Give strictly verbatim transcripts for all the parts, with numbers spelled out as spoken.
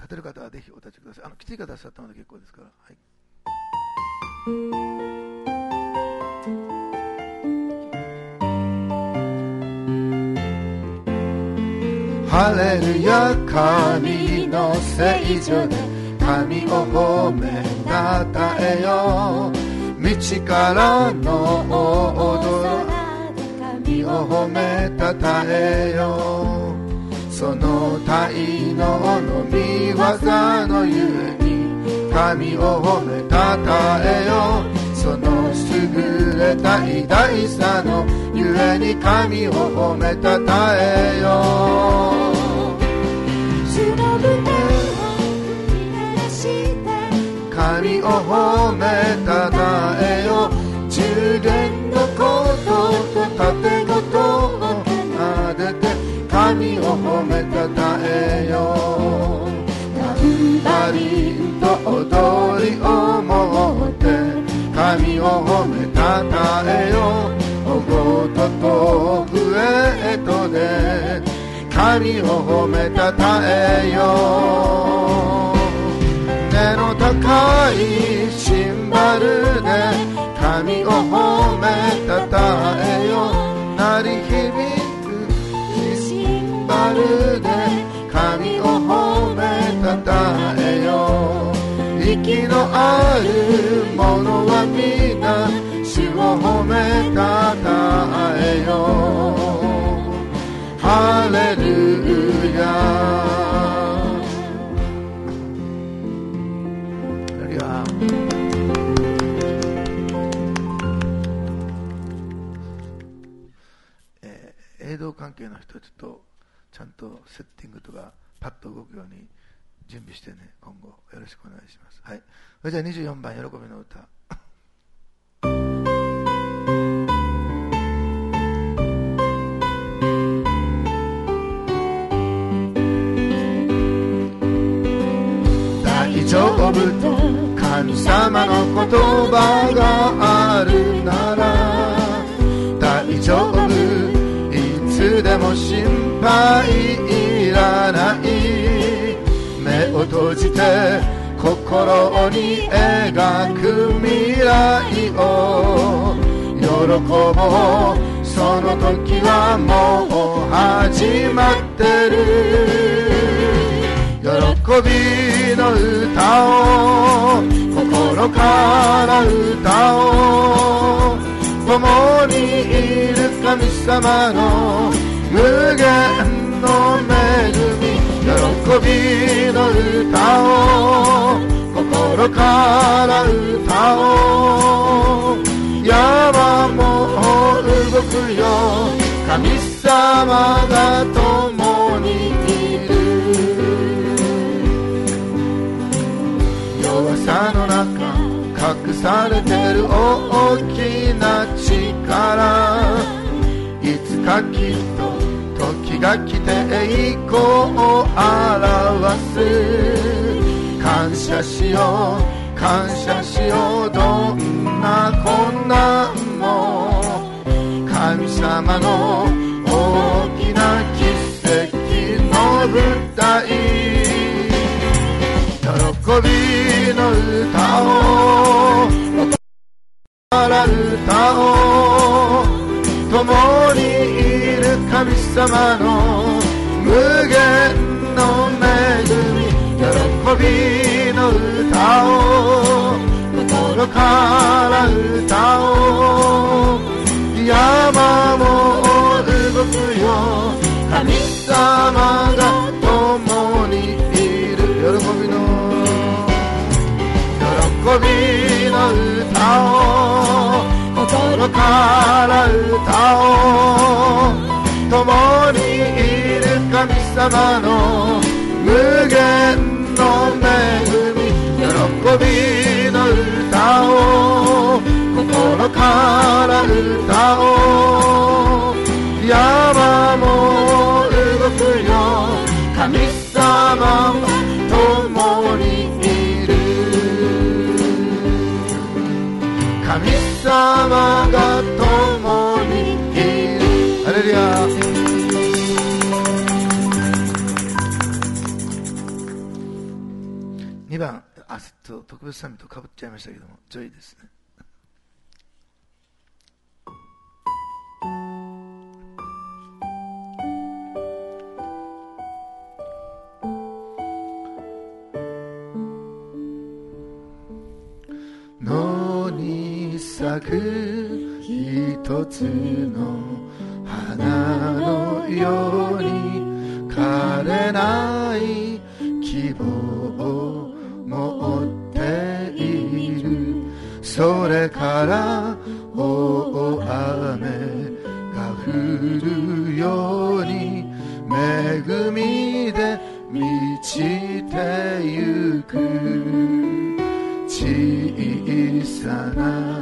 てる方はぜひお立ちください。あの来てくださったので結構ですから。はい。ハレルヤ、神の聖女で神を褒めたたえよ。道からの踊ら神を褒めたたえよ。その大能の御業のゆえに神を褒めたたえよ。その優れた偉大さのゆえに神を褒めたたえよ。主の武天を吹き鳴らして神を褒めたたえよ。十伝のことと盾事を奏でて神を褒めたたえよ。タンバリンと踊りを持って神を褒めたたえよ。おごとと笛とで神を褒めたたえよ。根の高いシンバルで神を褒めたたえよ。鳴り響くシンバルで神を褒めたたえよ。息のある者は皆主を褒めたたえよ。ハレルヤ。ハレルヤ。えー、映像関係の人はちょっとちゃんとセッティングとかパッと動くように準備してね、今後よろしくお願いします。はい。それじゃあにじゅうよんばん、喜びの歌。大丈夫と神様の言葉があるなら大丈夫、いつでも心配いらない。目を閉じて心に描く未来を喜ぼう。その時はもう始まってる。喜びの歌を心から歌おう。共にいる神様の無限の恵み、喜びの歌を心から歌おう。山も動くよ、神様が共にいる。弱さの中隠されてる大きな力、いつかきっと時が来て栄光を表す。感謝しよう感謝しよう。どんな困難も神様の大きな奇跡の舞台。喜びの歌を心から歌おう。共にいる神様の無限の恵み、喜びの歌を心から歌おう。山も動くよ、神様が共にいる。喜びの喜びの歌を心から歌おう。共にいる神様の無限の恵み、喜びの歌を心から歌おう。山も動くよ、神様が共にいる。神様が共にいる。ハレルヤ。 ばん、あっと特別サミットかぶっちゃいましたけども、ジョイですね。野に咲く一つの花のように枯れない希望を持っている。それから大雨が降るように恵みで満ちてゆく。小さな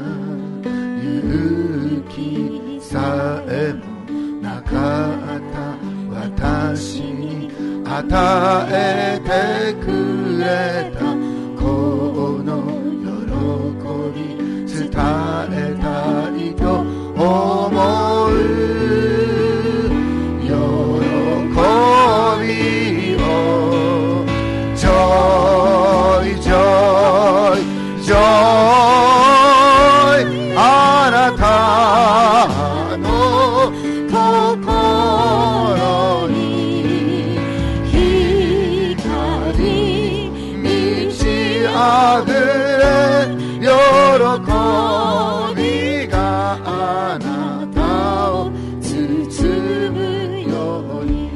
勇気さえもなかった私に与えてくれたこの喜び伝えたいと思う。喜びをジョイジョイジョイあなたの心に光満ちあふれ喜びがあなたを包むように。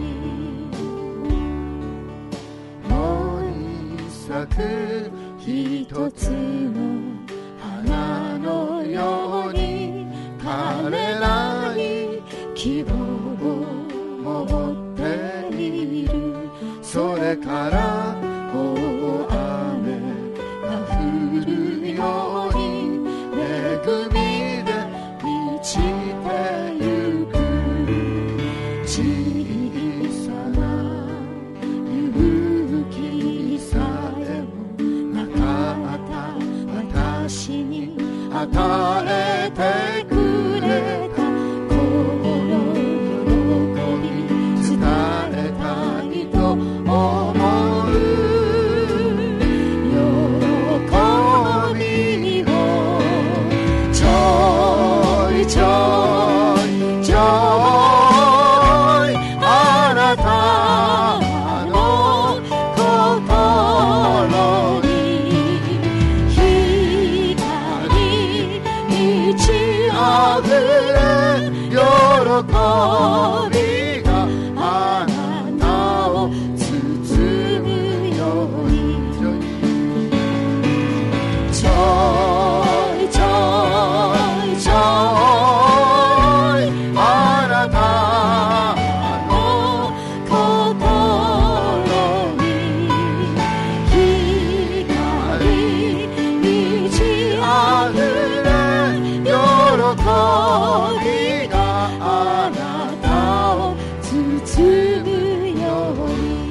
野に咲く一つの花のように枯れない希望を持っている。それから大雨が降るように恵みで満ちてゆく。小さな勇気さえもなかった私に与えてくれたこの喜び伝えたいと思う。喜びをジョイジョイジョイあなたの心に光満ちあふれ喜びがあなたを包むように。ジョイジョイジョイあなたの心に光満ちあふれ喜びがあなたを包むように。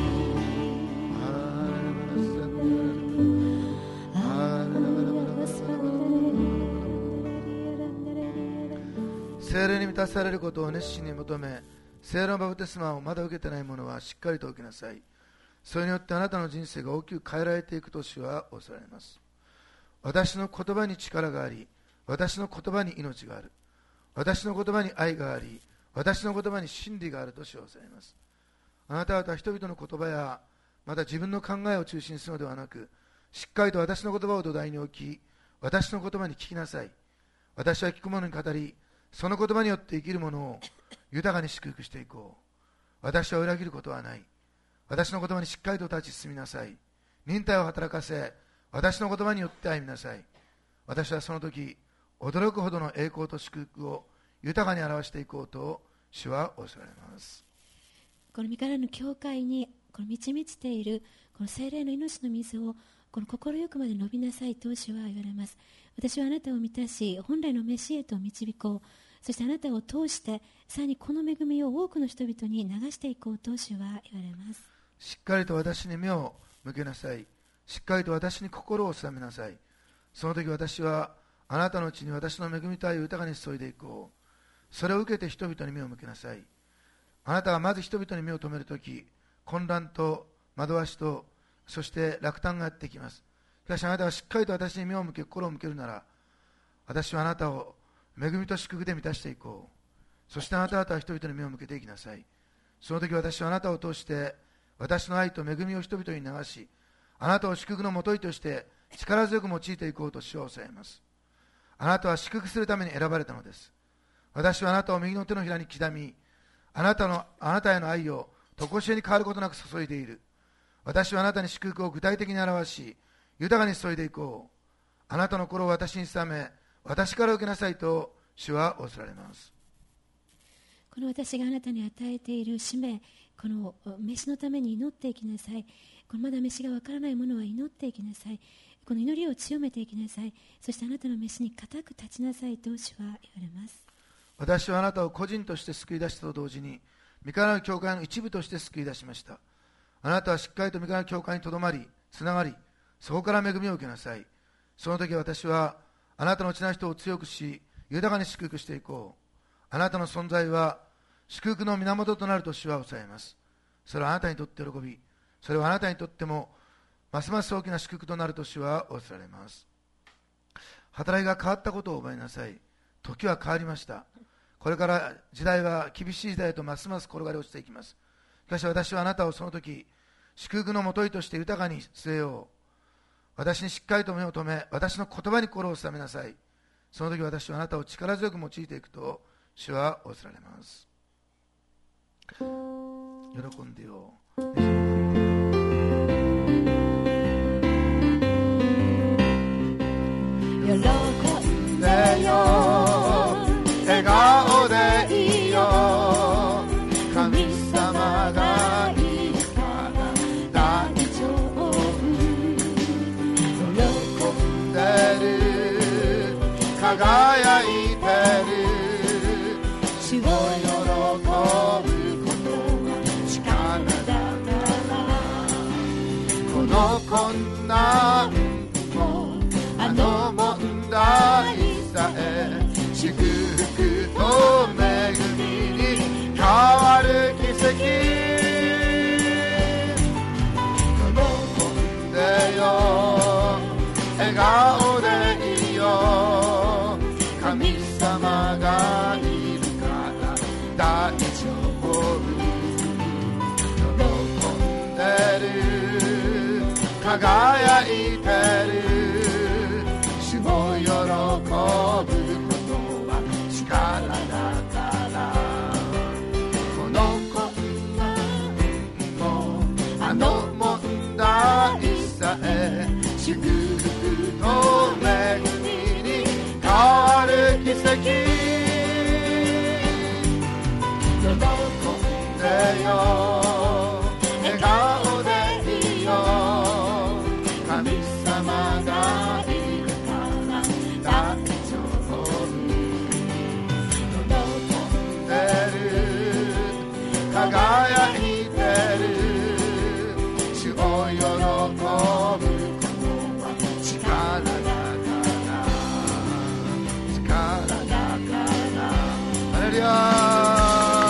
聖霊に満たされることを熱心に求め、聖霊のバプテスマをまだ受けてない者はしっかりと受けなさい。それによってあなたの人生が大きく変えられていくと主はおっしゃられます。私の言葉に力があり、私の言葉に命がある。私の言葉に愛があり、私の言葉に真理があると主はおっしゃられます。あなた方は人々の言葉やまた自分の考えを中心にするのではなく、しっかりと私の言葉を土台に置き、私の言葉に聞きなさい。私は聞く者に語り、その言葉によって生きる者を豊かに祝福していこう。私は裏切ることはない。私の言葉にしっかりと立ち進みなさい。忍耐を働かせ、私の言葉によって歩みなさい。私はその時、驚くほどの栄光と祝福を豊かに表していこうと主はおっしゃられます。 この身からの教会にこの満ち満ちているこの聖霊の命の水をこの心よくまで伸びなさいと主は言われます。私はあなたを満たし、本来の召しへと導こう。そしてあなたを通してさらにこの恵みを多くの人々に流していこうと主は言われます。 しっかりと私に目を向けなさい。しっかりと私に心を定めなさい。その時私はあなたのうちに私の恵みと愛を豊かに注いでいこう。それを受けて人々に目を向けなさい。あなたがまず人々に目を留めるとき、混乱と惑わしとそして落胆がやってきます。しかしあなたがしっかりと私に目を向け心を向けるなら、私はあなたを恵みと祝福で満たしていこう。そしてあなた方は人々に目を向けていきなさい。その時私はあなたを通して私の愛と恵みを人々に流し、あなたを祝福のもといとして力強く用いていこうと主はおっしゃいます。あなたは祝福するために選ばれたのです。私はあなたを右の手のひらに刻み、あなたのあなたへの愛を常しえに変わることなく注いでいる。私はあなたに祝福を具体的に表し、豊かに注いでいこう。あなたの心を私に定め、私から受けなさいと主は仰せられます。 この私があなたに与えている使命、この飯のために祈っていきなさい。このまだ飯がわからないものは祈っていきなさい。この祈りを強めていきなさい。そしてあなたの飯に固く立ちなさいと主は言われます。 私はあなたを個人として救い出したと同時に、御神の教会の一部として救い出しました。あなたはしっかりと御神の教会にとどまり、つながり、そこから恵みを受けなさい。その時私はあなたのうちな人を強くし、豊かに祝福していこう。あなたの存在は祝福の源となると主は抑えます。それはあなたにとって喜び、それはあなたにとってもますます大きな祝福となると主は仰せられます。働きが変わったことを覚えなさい。時は変わりました。これから時代は厳しい時代へとますます転がり落ちていきます。しかし私はあなたをその時祝福のもといとして豊かに据えよう。私にしっかりと目を留め、私の言葉に心を定めなさい。その時私はあなたを力強く用いていくと主は仰せられます。喜んでよう。 喜んでよ、 笑顔でいいよ。神様がいるから大丈夫。喜んでる、輝いてる。主を喜ぶことは力だから。この困難もあの問題さえ祝福と恵みに変わる奇跡。喜んでよ、笑顔でいいよ。神様がいるから大丈夫。喜んでる、輝いてる。主を喜ぶことは力だから。この困難もあの問題さえ祝福と恵みに変わる奇跡。喜んでよ、笑顔でいいよ。神様がいるから大丈夫。喜んでる、輝いてる。主を喜ぶことは力だから力だからハレルヤ。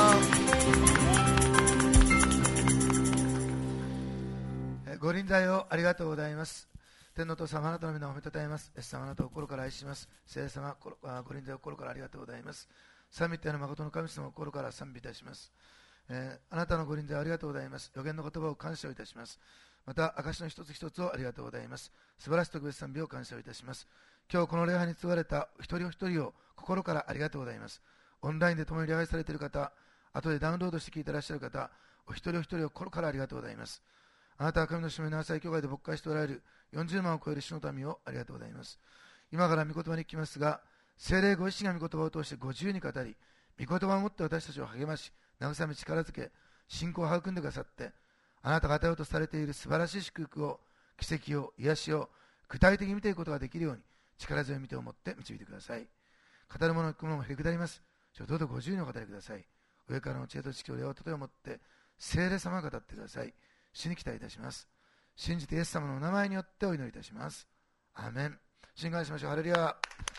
ご臨在をありがとうございます。天のお父様、あなたの皆を褒めたたえます。イエス様、あなたを心から愛します。聖霊様、ご臨在を心からありがとうございます。賛美っての誠の神様を心から賛美いたします。えー、あなたのご臨在をありがとうございます。予言の言葉を感謝をいたします。また証の一つ一つをありがとうございます。素晴らしい特別賛美を感謝をいたします。今日この礼拝に継がれた一人お一人を心からありがとうございます。オンラインで共に礼拝されている方、後でダウンロードして聞いていらっしゃる方、お一人お一人を心からありがとうございます。あなたは神のしもべの朝教会で牧会しておられるよんじゅうまんを超える主の民をありがとうございます。今から御言葉に聞きますが、聖霊ご自身が御言葉を通してご自由に語り、御言葉を持って私たちを励まし、慰め力づけ、信仰を育んでくださって、あなたが与えようとされている素晴らしい祝福を、奇跡を、癒しを具体的に見ていくことができるように、力強い御手を持って導いてください。語る者の聞く者もへりくだります。どうぞご自由にお語りください。上からの知恵と知識を両手を持って、聖霊様が語ってください。主に期待いたします。信じてイエス様のお名前によってお祈りいたします。アーメン。信願しましょう。ハレルヤ。